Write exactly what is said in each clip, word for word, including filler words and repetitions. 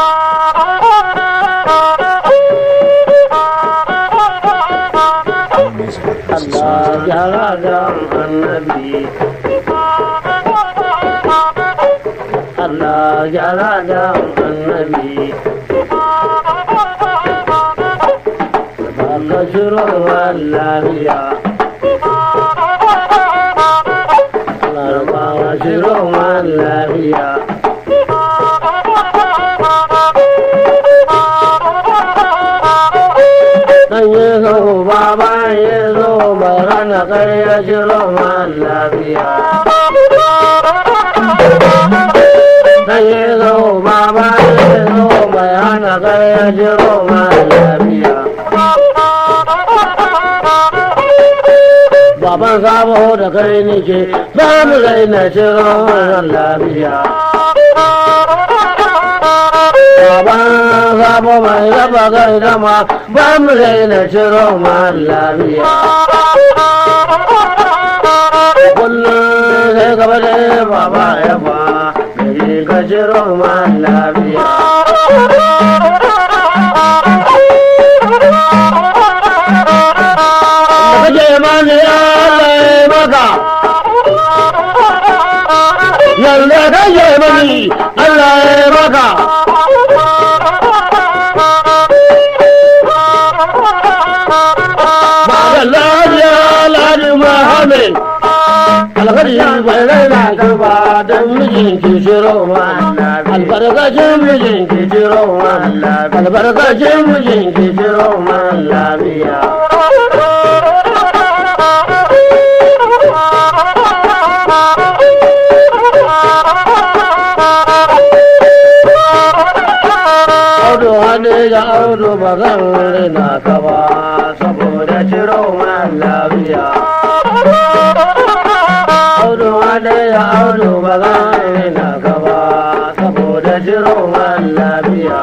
Allah gyara da annabi Allah gyara da annabi baka shirowar lafiya Allah baka shirowar lafiya dan yeso baba yeso barana kaya shirowar lafiya dan yeso baba yeso barana kaya shirowar lafiya baban sabo da kai nake ba mu raina shirowar lafiya baban sabo mai raba kai dama ba mu raina shirowar lafiya kullum sai gaba da baba ya ba gari ka shirowar lafiya yalla ka je mani Allah ya maka ba lafiya ladi Muhammad alhari bai raina ka ba dan mijin ki shiro ma albarkacin mijin ki shiro ma albarkacin mijin ki shiro ma lafiya da audu ba zan rina ka ba saboda ciro man lafiya audu wane ya audu ba zan rina ka ba saboda ciro man lafiya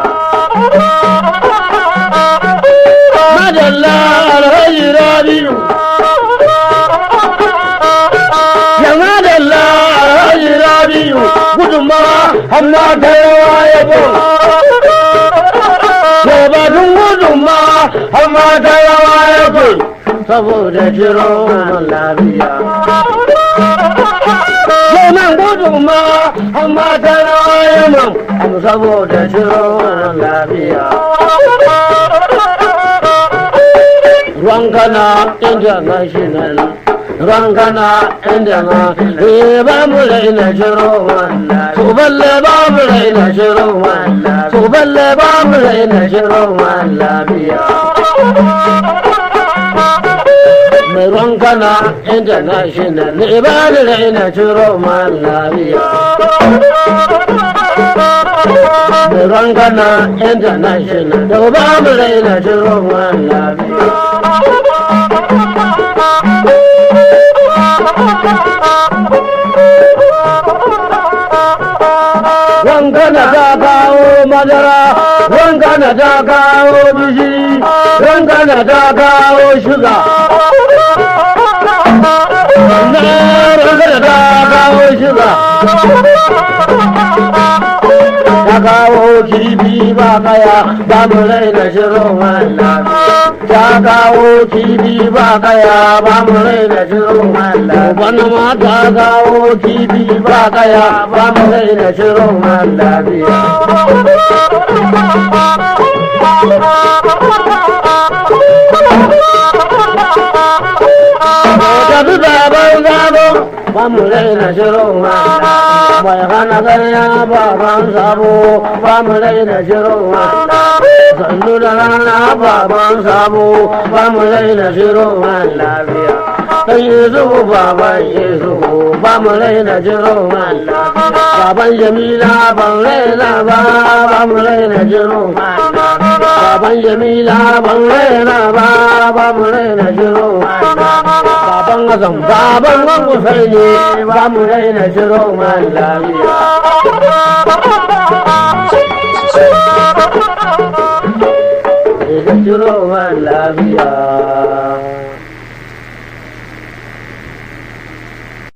madalla alhaji rabiu ya madalla alhaji rabiu gudunmawa amma ta yawa ya bo batun gudun ma amma ta yawa ya ke saboda jiro man lafiya nan gudun ma amma ta yawa ya man saboda jiro man lafiya Rangana International Rangana International ba mu raina jiro man su balle ba mu raina jiro man su balle ba mu raina jiro man lafiya mai Rangana International ne ba mu raina jiro man lafiya mai Rangana International da ba mu raina jiro man lafiya Rangana ta kawo madara, Rangana ta kawo bishiri, Rangana ta kawo shuga. Rangana ta kawo shuga. Ta kawo kifi ba kaya, ba mu raina shirin wannan. Ta kawo kifi ba kaya, ba mu raina shirin wannan. Bana ma ta kawo kifi ba kaya, ba mu raina shirin wannan. Tafi baban zabo ba mu raina shirin wannan. Mai hana ganya baban sabo ba mu raina shirin wannan. Sannu da rana baban sabo ba mu raina shirin wannan. Kai Yesu baban Yesu ba mu raina shirin wannan. Baban Jamila ban raina ba ba mu raina shirin wannan. Baban Jamila ban raina ba ba mu raina shirin wannan. Baban Hassan baban Husaini ba mu raina shirin wannan. Ida shirin wannan lafiya.